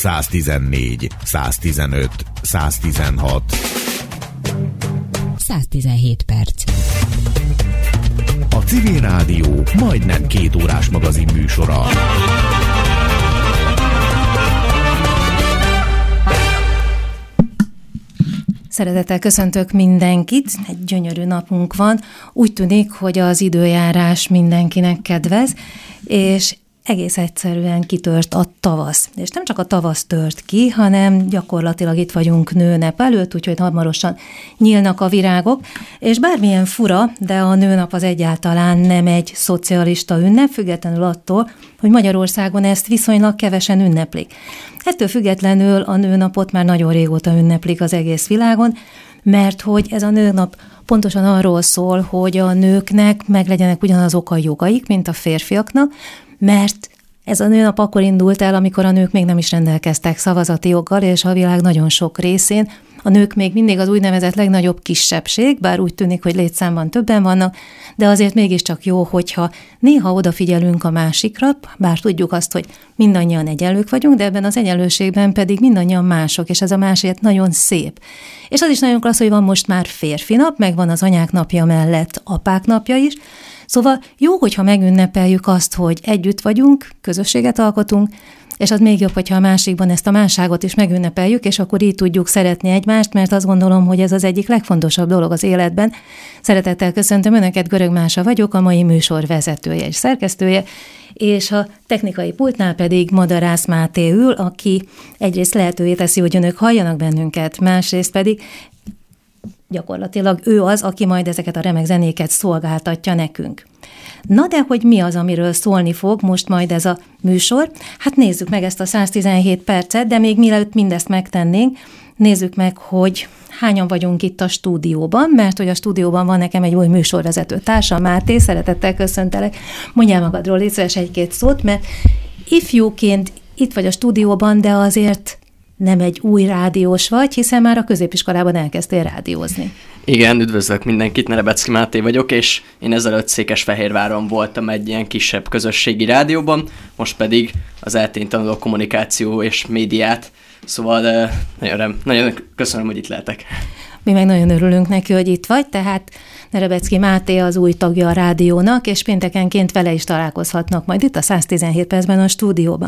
114, 115, 116. 117 perc. A Civil Rádió majdnem 2 órás magazin műsora. Szeretettel köszöntök mindenkit, egy gyönyörű napunk van. Úgy tűnik, hogy az időjárás mindenkinek kedvez, és egész egyszerűen kitört a tavasz. És nem csak a tavasz tört ki, hanem gyakorlatilag itt vagyunk nőnap előtt, úgyhogy hamarosan nyílnak a virágok, és bármilyen fura, de a nőnap az egyáltalán nem egy szocialista ünnep, függetlenül attól, hogy Magyarországon ezt viszonylag kevesen ünneplik. Ettől függetlenül a nőnapot már nagyon régóta ünneplik az egész világon, mert hogy ez a nőnap pontosan arról szól, hogy a nőknek meglegyenek ugyanazok a jogaik, mint a férfiaknak, mert ez a nőnap akkor indult el, amikor a nők még nem is rendelkeztek szavazati joggal, és a világ nagyon sok részén a nők még mindig az úgynevezett legnagyobb kisebbség, bár úgy tűnik, hogy létszámban többen vannak, de azért mégiscsak jó, hogyha néha odafigyelünk a másikra, bár tudjuk azt, hogy mindannyian egyenlők vagyunk, de ebben az egyenlőségben pedig mindannyian mások, és ez a másért nagyon szép. És az is nagyon klassz, hogy van most már férfi nap, meg van az anyák napja mellett apák napja is. Szóval jó, hogyha megünnepeljük azt, hogy együtt vagyunk, közösséget alkotunk, és az még jobb, hogyha a másikban ezt a másságot is megünnepeljük, és akkor így tudjuk szeretni egymást, mert azt gondolom, hogy ez az egyik legfontosabb dolog az életben. Szeretettel köszöntöm Önöket, Görög Mása vagyok, a mai műsor vezetője és szerkesztője, és a technikai pultnál pedig Madarász Máté ül, aki egyrészt lehetővé teszi, hogy Önök halljanak bennünket, másrészt pedig gyakorlatilag ő az, aki majd ezeket a remek zenéket szolgáltatja nekünk. Na de, hogy mi az, amiről szólni fog most majd ez a műsor? Hát nézzük meg ezt a 117 percet, de még mielőtt mindezt megtennénk, nézzük meg, hogy hányan vagyunk itt a stúdióban, mert hogy a stúdióban van nekem egy új műsorvezető társam, Máté, szeretettel köszöntelek. Mondjál magadról, légy szíves egy-két szót, mert ifjúként itt vagy a stúdióban, de azért nem egy új rádiós vagy, hiszen már a középiskolában elkezdtél rádiózni. Igen, üdvözlök mindenkit, Nerebecki Máté vagyok, és én ezelőtt Székesfehérváron voltam egy ilyen kisebb közösségi rádióban, most pedig az eltén tanuló kommunikáció és médiát, szóval nagyon köszönöm, hogy itt lehetek. Mi meg nagyon örülünk neki, hogy itt vagy, tehát Nerebecki Máté az új tagja a rádiónak, és péntekenként vele is találkozhatnak majd itt a 117 percben a stúdióban.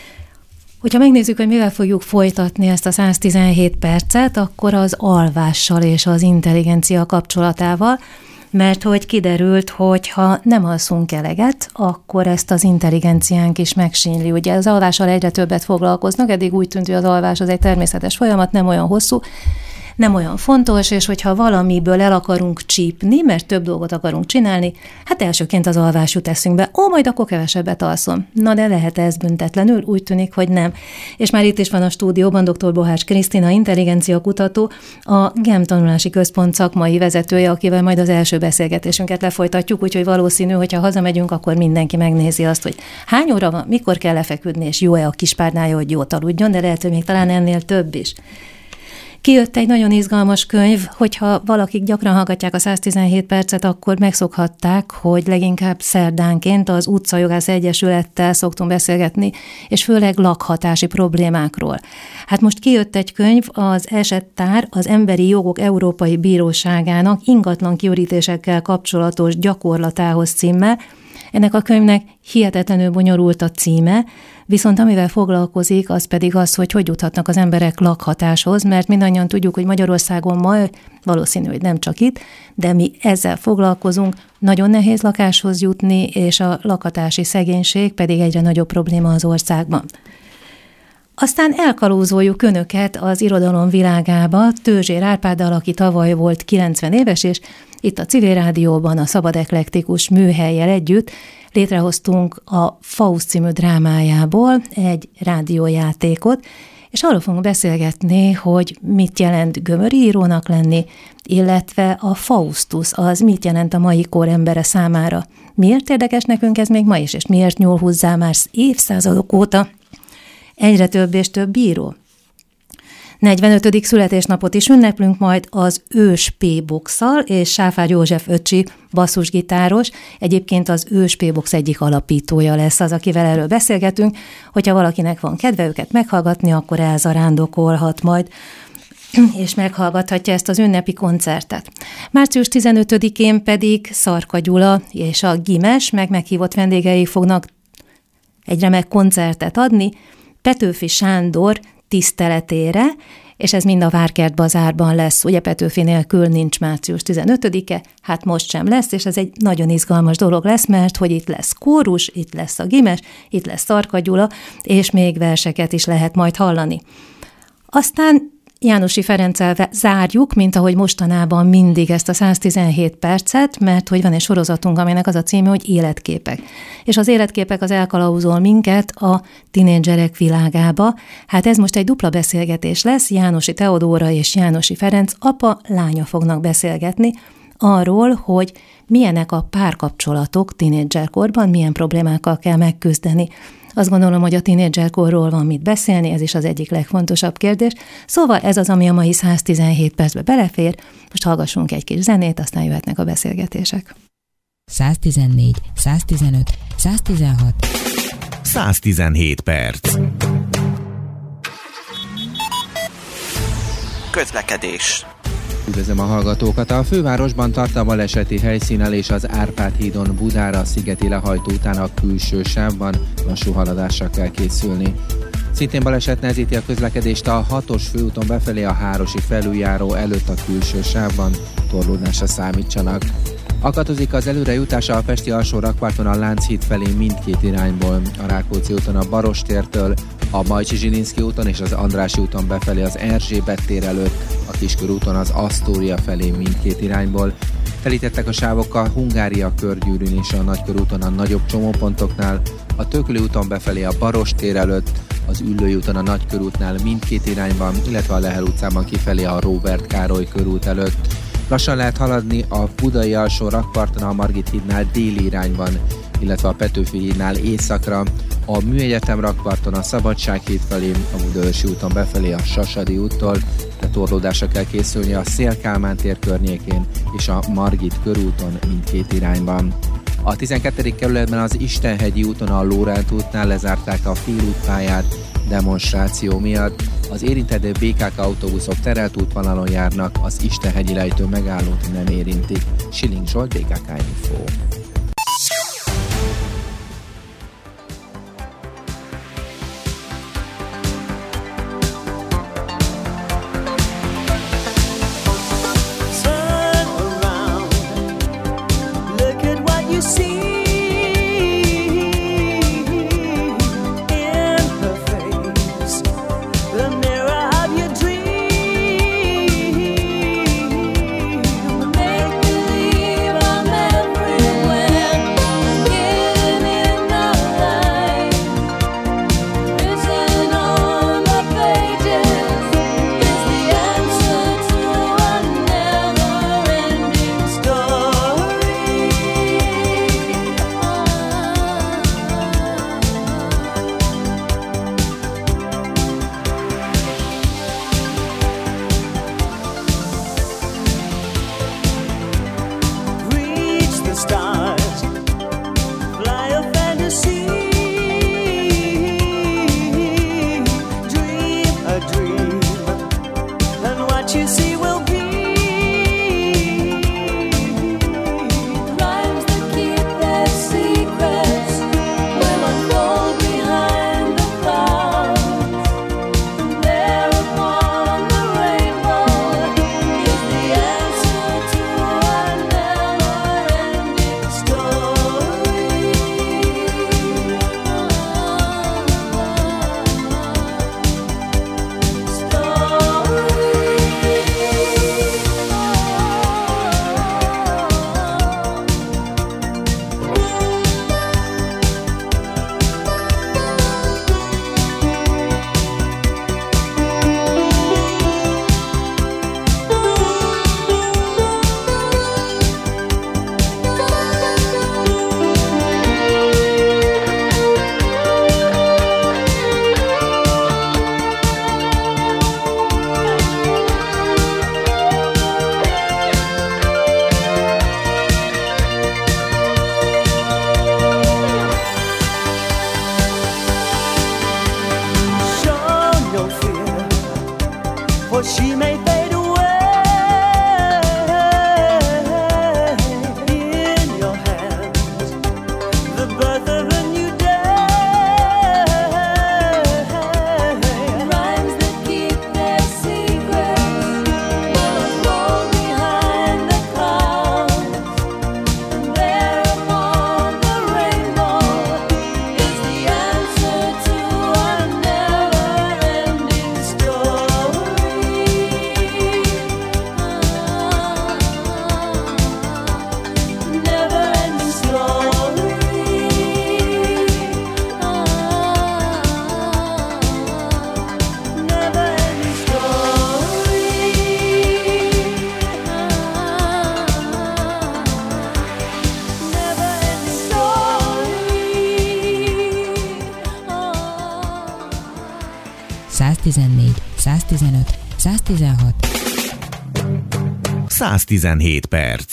Hogyha megnézzük, hogy mivel fogjuk folytatni ezt a 117 percet, akkor az alvással és az intelligencia kapcsolatával, mert hogy kiderült, hogy ha nem alszunk eleget, akkor ezt az intelligenciánk is megsínli. Ugye az alvással egyre többet foglalkoznak, eddig úgy tűnt, hogy az alvás az egy természetes folyamat, nem olyan hosszú, nem olyan fontos, és hogyha valamiből el akarunk csípni, mert több dolgot akarunk csinálni, hát elsőként az alvás jut eszünkbe. Majd akkor kevesebbet alszom. Na de lehet ez büntetlenül? Úgy tűnik, hogy nem. És már itt is van a stúdióban dr. Bohács Krisztina, intelligenciakutató, a GEM Tanulási Központ szakmai vezetője, akivel majd az első beszélgetésünket lefolytatjuk, úgyhogy valószínű, hogyha hazamegyünk, akkor mindenki megnézi azt, hogy hány óra van, mikor kell lefeküdni, és jó-e a kispárnája, hogy jót aludjon, de lehet, hogy még talán ennél több is. Kijött egy nagyon izgalmas könyv, hogyha valakik gyakran hallgatják a 117 percet, akkor megszokhatták, hogy leginkább szerdánként az Utcajogász Egyesülettel szoktunk beszélgetni, és főleg lakhatási problémákról. Hát most kijött egy könyv, az Esettár, az Emberi Jogok Európai Bíróságának ingatlan kiürítésekkel kapcsolatos gyakorlatához címmel. Ennek a könyvnek hihetetlenül bonyolult a címe, viszont amivel foglalkozik, az pedig az, hogy juthatnak az emberek lakhatáshoz, mert mindannyian tudjuk, hogy Magyarországon ma, valószínű, hogy nem csak itt, de mi ezzel foglalkozunk, nagyon nehéz lakáshoz jutni, és a lakhatási szegénység pedig egyre nagyobb probléma az országban. Aztán elkalózoljuk Önöket az irodalom világába Törzsér Árpáddal, aki tavaly volt 90 éves, és itt a Civil Rádióban a Szabad Eklektikus műhellyel együtt létrehoztunk a Faust című drámájából egy rádiójátékot, és arról fogunk beszélgetni, hogy mit jelent gömörírónak lenni, illetve a Faustus, az mit jelent a mai kor embere számára. Miért érdekes nekünk ez még ma is, és miért nyúl hozzá már évszázadok óta egyre több és több bíró? 45. születésnapot is ünneplünk majd az Ős P-Box-szal, és Sáfár József öccsi basszusgitáros, egyébként az Ős P-Box egyik alapítója lesz az, akivel erről beszélgetünk. Hogyha valakinek van kedve őket meghallgatni, akkor elzarándokolhat majd, és meghallgathatja ezt az ünnepi koncertet. Március 15-én pedig Szarka Gyula és a Gimes meghívott vendégei fognak egy remek koncertet adni Petőfi Sándor tiszteletére, és ez mind a Várkert Bazárban lesz. Ugye Petőfi nélkül nincs március 15-e, hát most sem lesz, és ez egy nagyon izgalmas dolog lesz, mert hogy itt lesz kórus, itt lesz a Gimes, itt lesz Szarka Gyula, és még verseket is lehet majd hallani. Aztán Jánosi Ferenccel zárjuk, mint ahogy mostanában mindig ezt a 117 percet, mert hogy van egy sorozatunk, aminek az a címe, hogy Életképek. És az életképek az elkalauzol minket a tinédzserek világába. Hát ez most egy dupla beszélgetés lesz, Jánosi Teodóra és Jánosi Ferenc apa-lánya fognak beszélgetni arról, hogy milyenek a párkapcsolatok tinédzserkorban, milyen problémákkal kell megküzdeni. Azt gondolom, hogy a tínédzserkorról van mit beszélni, ez is az egyik legfontosabb kérdés. Szóval ez az, ami a mai 117 percbe belefér. Most hallgassunk egy kis zenét, aztán jöhetnek a beszélgetések. 114, 115, 116. 117 perc. Közlekedés. Üdvözlöm a hallgatókat! A fővárosban tart a baleseti helyszínelés az Árpád hídon Budára szigeti lehajtó után a külső sávban, lassú haladásra kell készülni. Szintén baleset nehezíti a közlekedést a 6-os főúton befelé a Hárosi felüljáró előtt a külső sávban, torlódásra számítsanak. Akadozik az előrejutás a Pesti alsó rakparton a Lánchíd felé mindkét irányból, a Rákóczi úton a Barostértől, a Bajcsi Zsilinszky úton és az Andrássy úton befelé az Erzsébet tér előtt, a Kiskörúton az Asztória felé mindkét irányból. Telítettek a sávok a Hungária körgyűrűn és a Nagykörúton a nagyobb csomópontoknál, a Tököli úton befelé a Baross tér előtt, az Üllői úton a Nagykörútnál mindkét irányban, illetve a Lehel utcában kifelé a Róbert Károly körút előtt. Lassan lehet haladni a Budai alsó rakparton a Margit hídnál déli irányban, illetve a Petőfi hídnál északra, a Műegyetem rakparton a Szabadsághíd felé, a Budaörsi úton befelé a Sasadi úttól, de torlódásra kell készülni a Széll-Kálmán tér környékén és a Margit körúton mindkét irányban. A 12. kerületben az Istenhegyi úton a Lóránt útnál lezárták a félútpályát demonstráció miatt. Az érintett BKK autóbuszok terelt útvonalon járnak, az Istenhegyi lejtő megállót nem érintik. Schilling Zsolt, BKK Info. Make believe I'm everywhere. for she may fade away. In your hands, the birth of a new day. Rhymes that keep their secrets will fall behind the clouds. And there upon the rainbow is the answer to our never-ending story. Never-ending story. Never-ending story. Never-ending story. 114, 115, 116. 117 perc.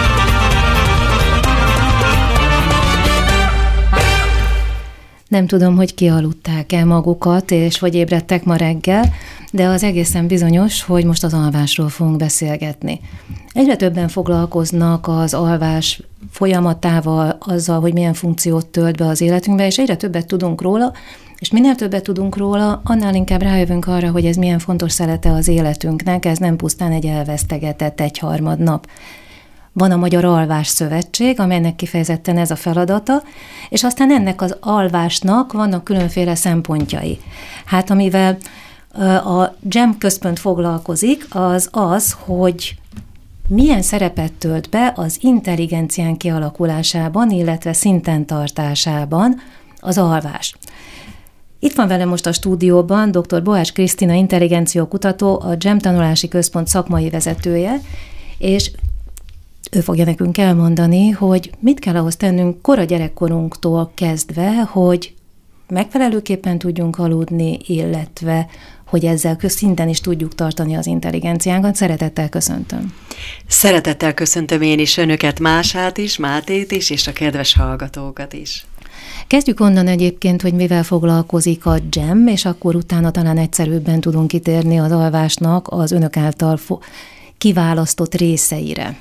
Nem tudom, hogy kialudták-e magukat, és hogy ébredtek ma reggel, de az egészen bizonyos, hogy most az alvásról fogunk beszélgetni. Egyre többen foglalkoznak az alvás folyamatával, azzal, hogy milyen funkciót tölt be az életünkbe, és egyre többet tudunk róla, és minél többet tudunk róla, annál inkább rájövünk arra, hogy ez milyen fontos szelete az életünknek, ez nem pusztán egy elvesztegetett egyharmad nap. Van a Magyar Alvás Szövetség, amelynek kifejezetten ez a feladata, és aztán ennek az alvásnak vannak különféle szempontjai. Hát amivel a GEM központ foglalkozik, az, hogy milyen szerepet tölt be az intelligencián kialakulásában, illetve szinten tartásában az alvás. Itt van velem most a stúdióban dr. Boács Krisztina intelligenciókutató, a GEM tanulási központ szakmai vezetője, és ő fogja nekünk elmondani, hogy mit kell ahhoz tennünk kora gyerekkorunktól kezdve, hogy megfelelőképpen tudjunk aludni, illetve hogy ezzel közszinten is tudjuk tartani az intelligenciánkat. Szeretettel köszöntöm. Szeretettel köszöntöm én is önöket, Mását is, Mátét is, és a kedves hallgatókat is. Kezdjük onnan egyébként, hogy mivel foglalkozik a GEM, és akkor utána talán egyszerűbben tudunk kitérni az alvásnak az önök által kiválasztott részeire.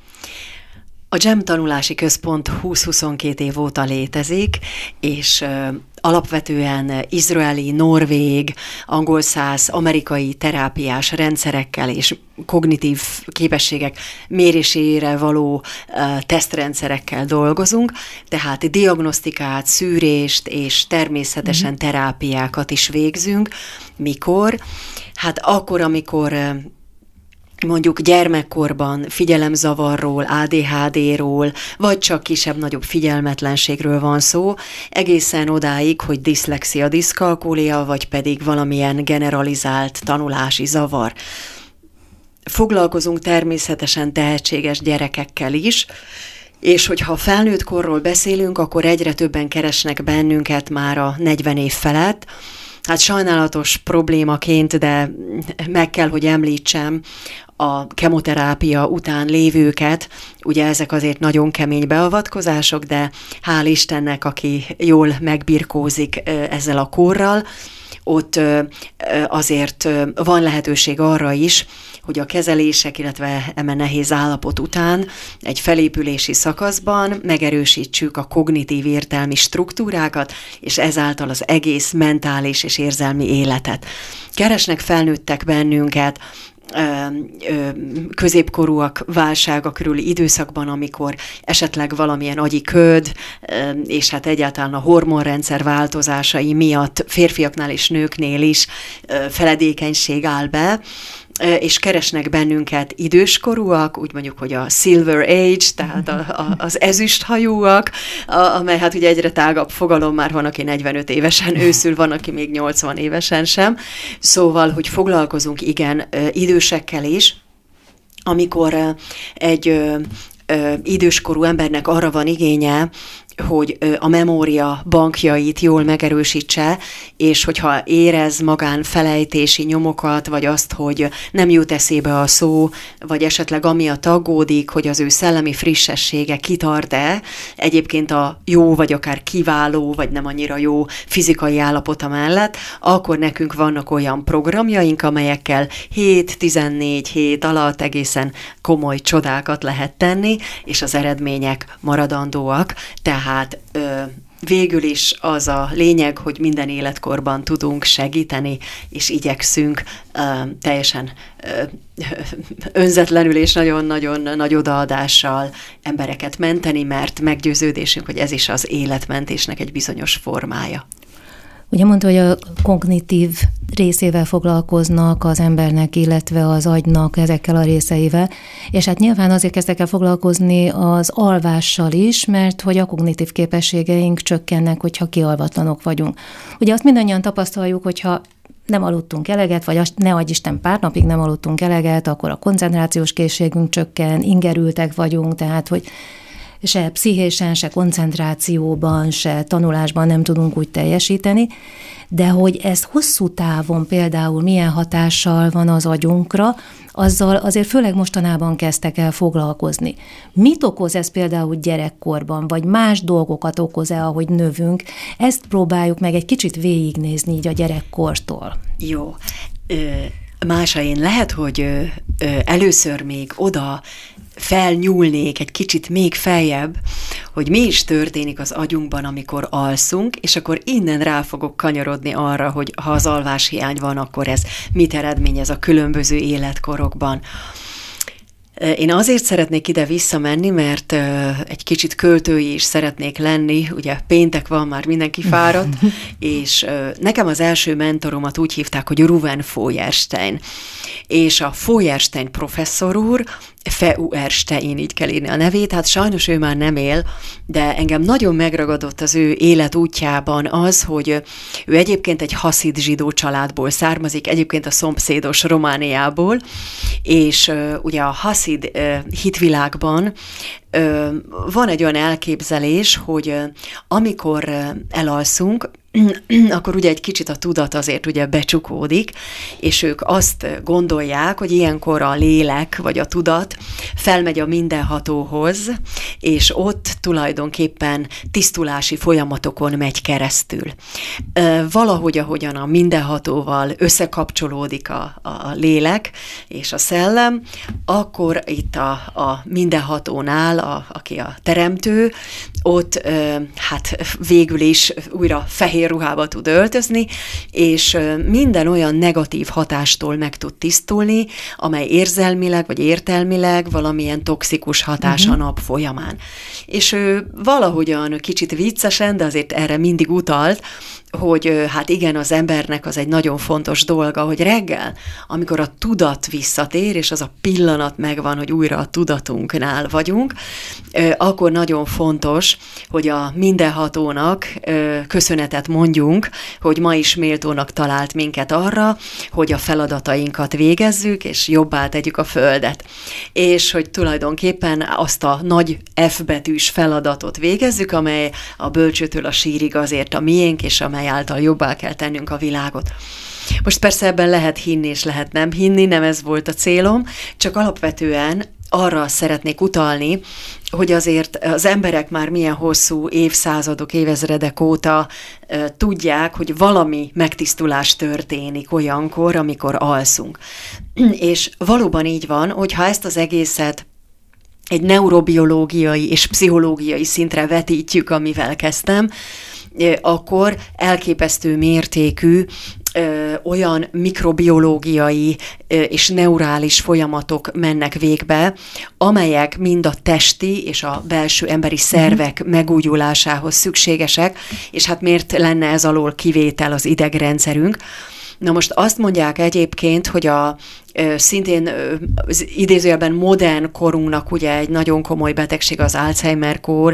A GEM tanulási központ 20-22 év óta létezik, és alapvetően izraeli, norvég, angolszász, amerikai terápiás rendszerekkel és kognitív képességek mérésére való tesztrendszerekkel dolgozunk, tehát diagnosztikát, szűrést és természetesen terápiákat is végzünk. Mikor? Hát akkor, amikor mondjuk gyermekkorban figyelemzavarról, ADHD-ról, vagy csak kisebb-nagyobb figyelmetlenségről van szó, egészen odáig, hogy diszlexia, diszkalkúlia, vagy pedig valamilyen generalizált tanulási zavar. Foglalkozunk természetesen tehetséges gyerekekkel is, és hogyha felnőtt korról beszélünk, akkor egyre többen keresnek bennünket már a 40 év felett. Hát sajnálatos problémaként, de meg kell, hogy említsem a kemoterápia után lévőket. Ugye ezek azért nagyon kemény beavatkozások, de hál' Istennek, aki jól megbirkózik ezzel a korral, ott azért van lehetőség arra is, hogy a kezelések, illetve eme nehéz állapot után egy felépülési szakaszban megerősítsük a kognitív értelmi struktúrákat, és ezáltal az egész mentális és érzelmi életet. Keresnek felnőttek bennünket, középkorúak válsága körüli időszakban, amikor esetleg valamilyen agyi köd, és hát egyáltalán a hormonrendszer változásai miatt férfiaknál és nőknél is feledékenység áll be, és keresnek bennünket időskorúak, úgy mondjuk, hogy a silver age, tehát az ezüsthajúak, amely hát ugye egyre tágabb fogalom, már van, aki 45 évesen őszül, van, aki még 80 évesen sem. Szóval, hogy foglalkozunk igen idősekkel is, amikor egy időskorú embernek arra van igénye, hogy a memória bankjait jól megerősítse, és hogyha érez magán felejtési nyomokat, vagy azt, hogy nem jut eszébe a szó, vagy esetleg amiatt aggódik, hogy az ő szellemi frissessége kitart-e, egyébként a jó, vagy akár kiváló, vagy nem annyira jó fizikai állapota mellett, akkor nekünk vannak olyan programjaink, amelyekkel 7-14 hét alatt egészen komoly csodákat lehet tenni, és az eredmények maradandóak, tehát végül is az a lényeg, hogy minden életkorban tudunk segíteni, és igyekszünk teljesen önzetlenül és nagyon-nagyon nagy odaadással embereket menteni, mert meggyőződésünk, hogy ez is az életmentésnek egy bizonyos formája. Ugye mondta, hogy a kognitív részével foglalkoznak az embernek, illetve az agynak ezekkel a részeivel, és hát nyilván azért kezdtek el foglalkozni az alvással is, mert hogy a kognitív képességeink csökkennek, hogyha kialvatlanok vagyunk. Ugye azt mindannyian tapasztaljuk, hogyha nem aludtunk eleget, vagy ne adj Isten pár napig nem aludtunk eleget, akkor a koncentrációs készségünk csökken, ingerültek vagyunk, tehát hogy se pszichésen, se koncentrációban, se tanulásban nem tudunk úgy teljesíteni, de hogy ez hosszú távon például milyen hatással van az agyunkra, azzal azért főleg mostanában kezdtek el foglalkozni. Mit okoz ez például gyerekkorban, vagy más dolgokat okoz-e, ahogy növünk? Ezt próbáljuk meg egy kicsit végignézni így a gyerekkortól. Jó. Mása, én lehet, hogy először még oda felnyúlnék egy kicsit még feljebb, hogy mi is történik az agyunkban, amikor alszunk, és akkor innen rá fogok kanyarodni arra, hogy ha az alváshiány van, akkor ez mit eredményez a különböző életkorokban. Én azért szeretnék ide visszamenni, mert egy kicsit költői is szeretnék lenni, ugye péntek van, már mindenki fáradt, és nekem az első mentoromat úgy hívták, hogy Ruven Feuerstein. És a Feuerstein professzor úr, Feuerstein, így kell írni a nevét, hát sajnos ő már nem él, de engem nagyon megragadott az ő életútjában az, hogy ő egyébként egy haszid zsidó családból származik, egyébként a szomszédos Romániából, és ugye a haszid hitvilágban van egy olyan elképzelés, hogy amikor elalszunk, akkor ugye egy kicsit a tudat azért ugye becsukódik, és ők azt gondolják, hogy ilyenkor a lélek vagy a tudat felmegy a mindenhatóhoz, és ott tulajdonképpen tisztulási folyamatokon megy keresztül. Valahogy, ahogyan a mindenhatóval összekapcsolódik a lélek és a szellem, akkor itt a mindenhatónál, aki a teremtő, ott hát végül is újra fehér ruhába tud öltözni, és minden olyan negatív hatástól meg tud tisztulni, amely érzelmileg vagy értelmileg valamilyen toxikus hatás a nap folyamán. És ő valahogyan kicsit viccesen, de azért erre mindig utalt, hogy hát igen, az embernek az egy nagyon fontos dolga, hogy reggel, amikor a tudat visszatér, és az a pillanat megvan, hogy újra a tudatunknál vagyunk, akkor nagyon fontos, hogy a mindenhatónak köszönetet mondjunk, hogy ma is méltónak talált minket arra, hogy a feladatainkat végezzük, és jobbá tegyük a földet. És hogy tulajdonképpen azt a nagy F betűs feladatot végezzük, amely a bölcsőtől a sírig azért a miénk, és amely által jobbá kell tennünk a világot. Most persze ebben lehet hinni és lehet nem hinni, nem ez volt a célom, csak alapvetően arra szeretnék utalni, hogy azért az emberek már milyen hosszú évszázadok, évezredek óta tudják, hogy valami megtisztulás történik olyankor, amikor alszunk. És valóban így van, hogyha ezt az egészet egy neurobiológiai és pszichológiai szintre vetítjük, amivel kezdtem, akkor elképesztő mértékű olyan mikrobiológiai és neurális folyamatok mennek végbe, amelyek mind a testi és a belső emberi szervek megújulásához szükségesek, és hát miért lenne ez alól kivétel az idegrendszerünk? Na most azt mondják egyébként, hogy a Szintén idézőjelben modern korunknak ugye egy nagyon komoly betegség az Alzheimer-kór,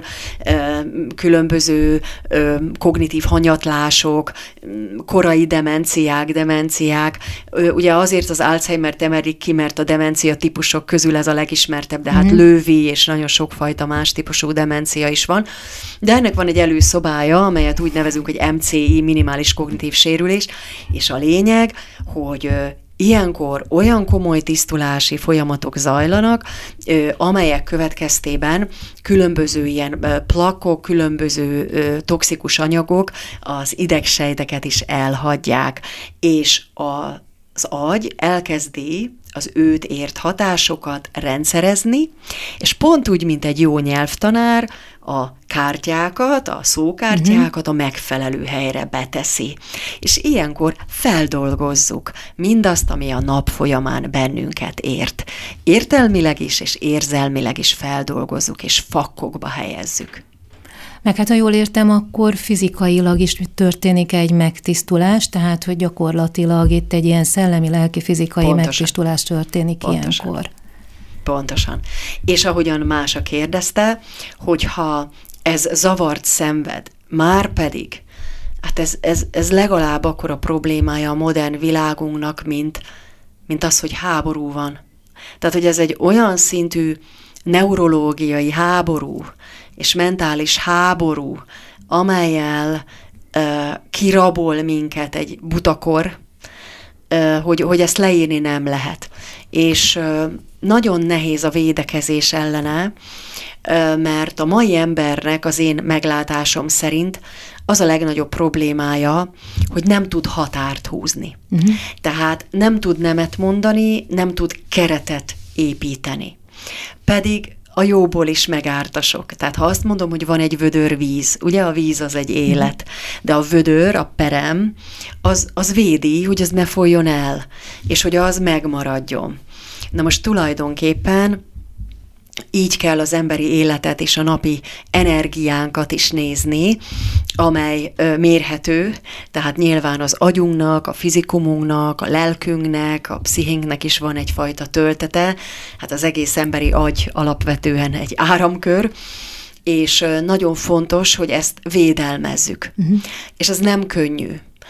különböző kognitív hanyatlások, korai demenciák. Ugye azért az Alzheimer-t emelik ki, mert a demencia típusok közül ez a legismertebb, de hát Lewy és nagyon sokfajta más típusú demencia is van. De ennek van egy előszobája, amelyet úgy nevezünk, hogy MCI, minimális kognitív sérülés, és a lényeg, hogy ilyenkor olyan komoly tisztulási folyamatok zajlanak, amelyek következtében különböző ilyen plakkok, különböző toxikus anyagok az idegsejteket is elhagyják, és az agy elkezdi az őt ért hatásokat rendszerezni, és pont úgy, mint egy jó nyelvtanár, a kártyákat, a szókártyákat a megfelelő helyre beteszi. És ilyenkor feldolgozzuk mindazt, ami a nap folyamán bennünket ért. Értelmileg is, és érzelmileg is feldolgozzuk, és fakkokba helyezzük. Meg hát, ha jól értem, akkor fizikailag is történik egy megtisztulás, tehát, hogy gyakorlatilag itt egy ilyen szellemi, lelki, fizikai megtisztulás történik ilyenkor. Pontosan. És ahogyan Mása kérdezte, hogyha ez zavart szenved, már pedig, hát ez legalább akkora problémája a modern világunknak, mint az, hogy háború van. Tehát, hogy ez egy olyan szintű neurológiai háború, és mentális háború, amellyel kirabol minket egy butakor, hogy ezt leírni nem lehet. És nagyon nehéz a védekezés ellene, mert a mai embernek az én meglátásom szerint az a legnagyobb problémája, hogy nem tud határt húzni. Tehát nem tud nemet mondani, nem tud keretet építeni. Pedig a jóból is megártasok. Tehát ha azt mondom, hogy van egy vödör víz, ugye a víz az egy élet, de a vödör, a perem, az védi, hogy az ne folyjon el, és hogy az megmaradjon. Na most tulajdonképpen így kell az emberi életet és a napi energiánkat is nézni, amely mérhető, tehát nyilván az agyunknak, a fizikumunknak, a lelkünknek, a pszichénknek is van egyfajta töltete, hát az egész emberi agy alapvetően egy áramkör, és nagyon fontos, hogy ezt védelmezzük. És ez nem könnyű,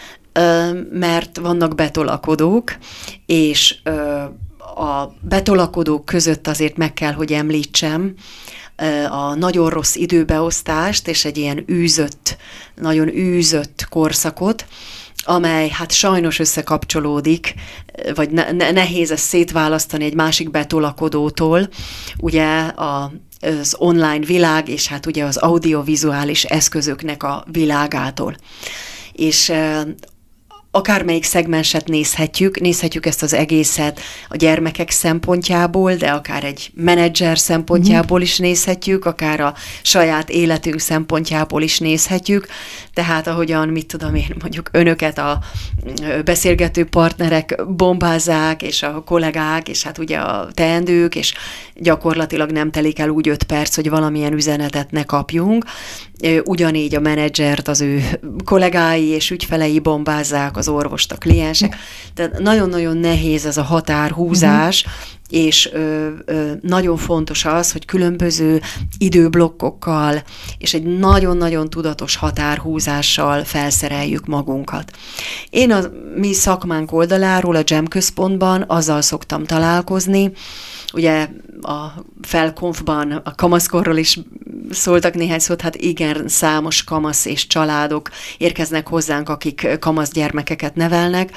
mert vannak betolakodók, és a betolakodók között azért meg kell, hogy említsem a nagyon rossz időbeosztást, és egy ilyen nagyon űzött korszakot, amely hát sajnos összekapcsolódik, vagy nehéz ezt szétválasztani egy másik betolakodótól, ugye az online világ, és hát ugye az audiovizuális eszközöknek a világától. És akármelyik szegmenset nézhetjük ezt az egészet a gyermekek szempontjából, de akár egy menedzser szempontjából is nézhetjük, akár a saját életünk szempontjából is nézhetjük. Tehát ahogyan, mondjuk önöket a beszélgető partnerek bombázzák, és a kollégák, és hát ugye a teendők, és gyakorlatilag nem telik el úgy 5 perc, hogy valamilyen üzenetet ne kapjunk. Ugyanígy a menedzsert az ő kollégái és ügyfelei bombázzák, az orvost, a kliensek. Tehát nagyon-nagyon nehéz ez a határhúzás, és nagyon fontos az, hogy különböző időblokkokkal és egy nagyon-nagyon tudatos határhúzással felszereljük magunkat. Én a mi szakmánk oldaláról a Jam központban azzal szoktam találkozni, ugye a felkonfban a kamaszkorról is szóltak néhány szót, hát igen, számos kamasz és családok érkeznek hozzánk, akik kamasz gyermekeket nevelnek,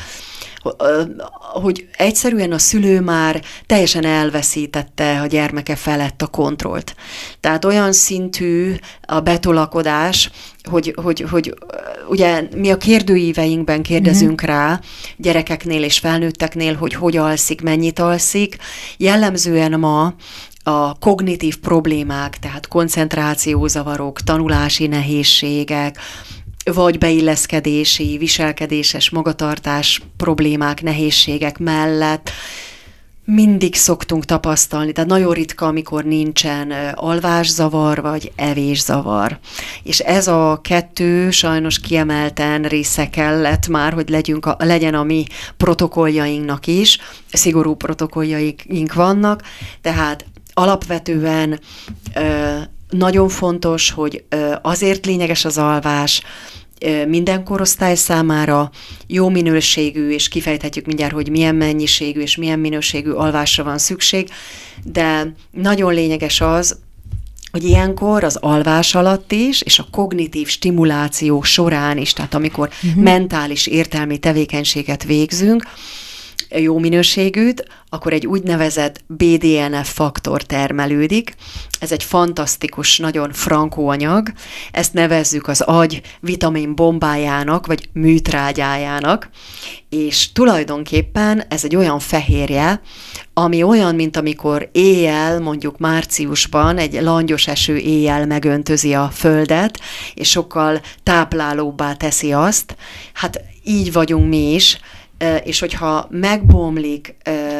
hogy egyszerűen a szülő már teljesen elveszítette a gyermeke felett a kontrollt. Tehát olyan szintű a betolakodás, hogy ugye mi a kérdőíveinkben kérdezünk rá gyerekeknél és felnőtteknél, hogy alszik, mennyit alszik. Jellemzően ma a kognitív problémák, tehát koncentrációzavarok, tanulási nehézségek, vagy beilleszkedési, viselkedéses magatartás problémák, nehézségek mellett mindig szoktunk tapasztalni, tehát nagyon ritka, amikor nincsen alvászavar vagy evészavar. És ez a kettő sajnos kiemelten része kellett már, hogy legyen a mi protokolljainknak is, szigorú protokolljaink vannak, tehát alapvetően nagyon fontos, hogy azért lényeges az alvás, minden korosztály számára jó minőségű, és kifejthetjük mindjárt, hogy milyen mennyiségű és milyen minőségű alvásra van szükség, de nagyon lényeges az, hogy ilyenkor az alvás alatt is, és a kognitív stimuláció során is, tehát amikor mentális értelmi tevékenységet végzünk, jó minőségűt, akkor egy úgynevezett BDNF faktor termelődik. Ez egy fantasztikus, nagyon frankó anyag. Ezt nevezzük az agy vitamin bombájának, vagy műtrágyájának, és tulajdonképpen ez egy olyan fehérje, ami olyan, mint amikor éjjel, mondjuk márciusban egy langyos eső éjjel megöntözi a földet, és sokkal táplálóbbá teszi azt. Hát így vagyunk mi is, és hogyha megbomlik,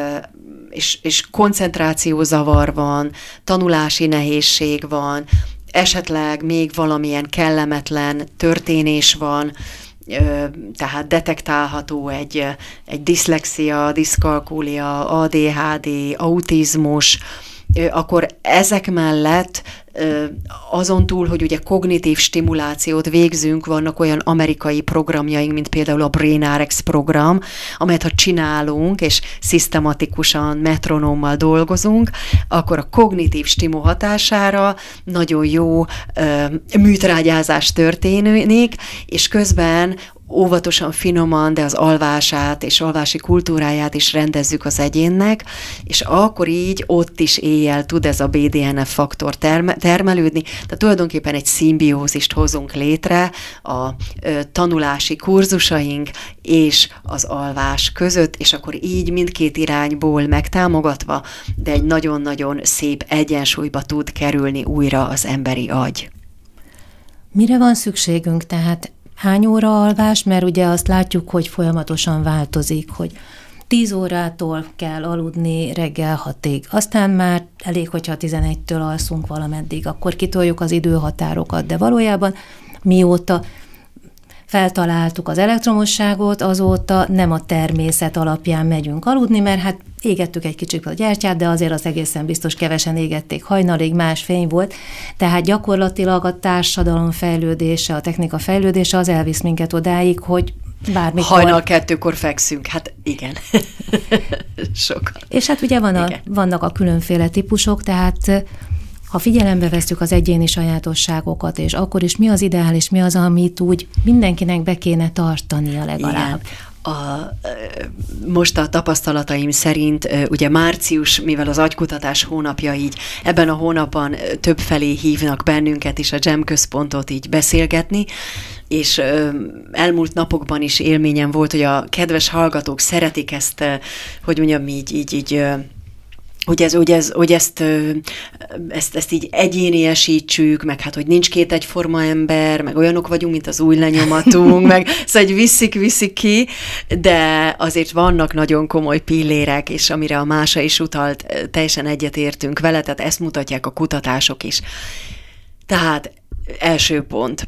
és koncentrációzavar van, tanulási nehézség van, esetleg még valamilyen kellemetlen történés van, tehát detektálható egy diszlexia, diszkalkúlia, ADHD, autizmus, akkor ezek mellett azon túl, hogy ugye kognitív stimulációt végzünk, vannak olyan amerikai programjaink, mint például a BrainRx program, amelyet ha csinálunk, és szisztematikusan, metronómmal dolgozunk, akkor a kognitív stimu hatására nagyon jó műtrágyázás történik, és közben óvatosan, finoman, de az alvását és alvási kultúráját is rendezzük az egyénnek, és akkor így ott is éjjel tud ez a BDNF faktor termelődni, tehát tulajdonképpen egy szimbiózist hozunk létre a tanulási kurzusaink és az alvás között, és akkor így mindkét irányból megtámogatva, de egy nagyon-nagyon szép egyensúlyba tud kerülni újra az emberi agy. Mire van szükségünk tehát? Hány óra alvás? Mert ugye azt látjuk, hogy folyamatosan változik, hogy 10 órától kell aludni reggel 6-ig. Aztán már elég, hogyha 11-től alszunk valameddig, akkor kitoljuk az időhatárokat, de valójában mióta feltaláltuk az elektromosságot, azóta nem a természet alapján megyünk aludni, mert hát égettük egy kicsit a gyertyát, de azért az egészen biztos kevesen égették hajnalig, más fény volt, tehát gyakorlatilag a társadalom fejlődése, a technika fejlődése az elvisz minket odáig, hogy bármikor... Hajnal 2-kor fekszünk, hát igen. Sokan. És hát ugye vannak a különféle típusok, tehát ha figyelembe vesszük az egyéni sajátosságokat, és akkor is mi az ideális, mi az, amit úgy mindenkinek be kéne tartania legalább. Most a tapasztalataim szerint, ugye március, mivel az agykutatás hónapja, így ebben a hónapban többfelé hívnak bennünket is a Jam központot így beszélgetni, és elmúlt napokban is élményem volt, hogy a kedves hallgatók szeretik ezt, hogy mondjam így hogy ezt így egyéniesítsük, meg hát, hogy nincs két egyforma ember, meg olyanok vagyunk, mint az új lenyomatunk, meg szóval viszik ki, de azért vannak nagyon komoly pillérek, és amire a Mása is utalt, teljesen egyetértünk vele, tehát ezt mutatják a kutatások is. Tehát első pont,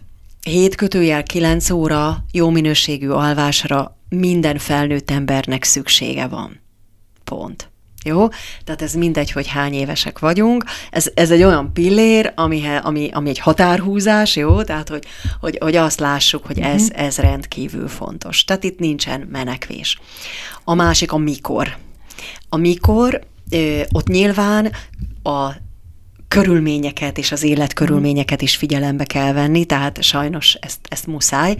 7-9 óra jó minőségű alvásra minden felnőtt embernek szüksége van. Pont. Jó? Tehát ez mindegy, hogy hány évesek vagyunk. Ez egy olyan pillér, ami egy határhúzás, jó? Tehát, hogy azt lássuk, hogy ez rendkívül fontos. Tehát itt nincsen menekvés. A másik a mikor. A mikor, ott nyilván a körülményeket és az életkörülményeket is figyelembe kell venni, tehát sajnos ezt muszáj.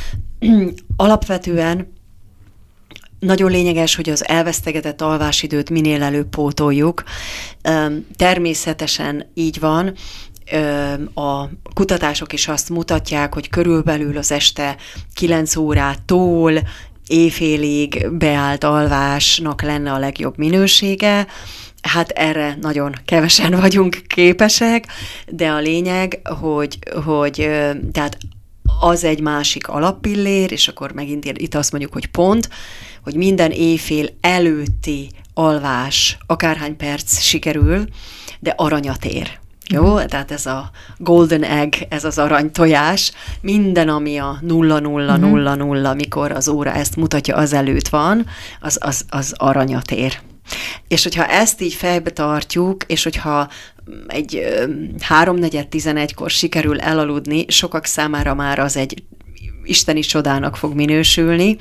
Alapvetően nagyon lényeges, hogy az elvesztegetett alvásidőt minél előbb pótoljuk. Természetesen így van. A kutatások is azt mutatják, hogy körülbelül az este 9 órától éjfélig beállt alvásnak lenne a legjobb minősége. Hát erre nagyon kevesen vagyunk képesek, de a lényeg, hogy tehát az egy másik alappillér, és akkor megint itt azt mondjuk, hogy pont, hogy minden éjfél előtti alvás, akárhány perc sikerül, de aranyat ér. Jó? Tehát ez a golden egg, ez az aranytojás, minden, ami a 0-0-0-0, mikor az óra ezt mutatja, azelőtt van, az aranyat ér. És hogyha ezt így fejbe tartjuk, és hogyha egy 3:4-11-kor sikerül elaludni, sokak számára már az egy isteni csodának fog minősülni.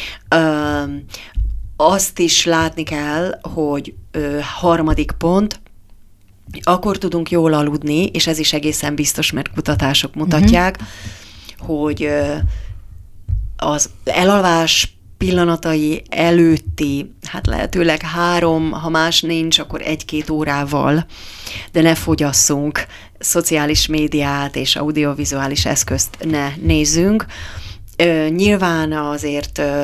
Azt is látni kell, hogy harmadik pont, akkor tudunk jól aludni, és ez is egészen biztos, mert kutatások mutatják, hogy az elalvás pillanatai előtti, hát lehetőleg 3, ha más nincs, akkor 1-2 órával, de ne fogyasszunk szociális médiát és audiovizuális eszközt ne nézzünk. Nyilván azért